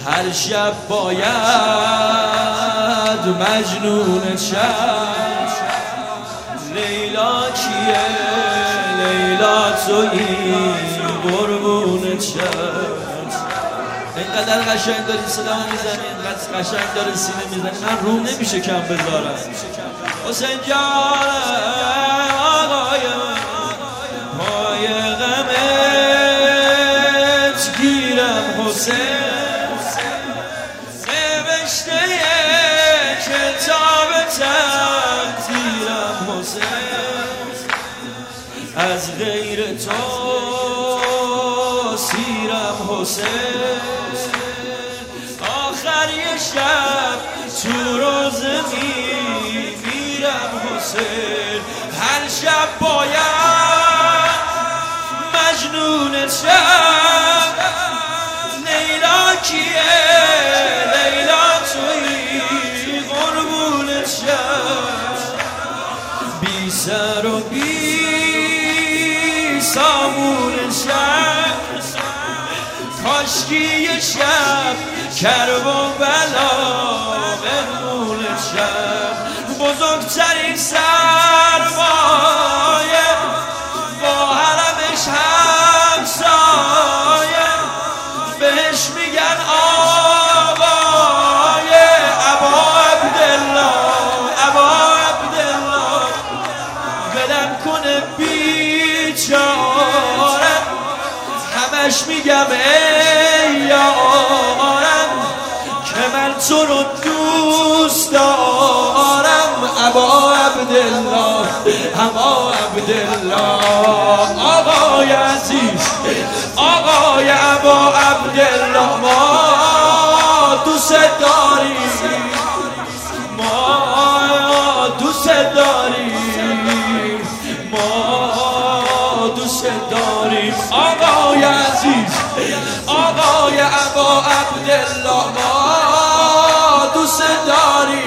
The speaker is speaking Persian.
هر شب باید مجنون شب. لیلا کیه؟ لیلا تویی قربون شب. اینقدر قشنگ داری صدا میزنی، اینقدر قشنگ داری سینه میزنی، من روم نمیشه کم بذارم. حسین جان آقای پای غمت گیرم حسین، نوشته کتاب تقدیرم حسین، از غیر تو سیرم حسین. آخر یه شب تو روزه میمیرم حسین، هر شب باید مجنون شب. لیلا کیه؟ لیلا تویی قربون شب. بی سر و بی سامون شب، کاشکی یه شب کرب و بلا مهمون شب. بزرگترین سرمایه با حرمش همسایه، بهش میگن آقای ابا عبدالله. ابا عبدالله ولم کنه بیچاره، همش میگم ای یارم که من تو رو دوست دارم. ابا عبدالله، ابا عبدالله، آقای عزیز، آقای ابا عبدالله، ما دوست داریم، ما دوست داریم، ما دوست داریم. آقای عزیز، آقای ابا عبدالله، ما دوست داریم.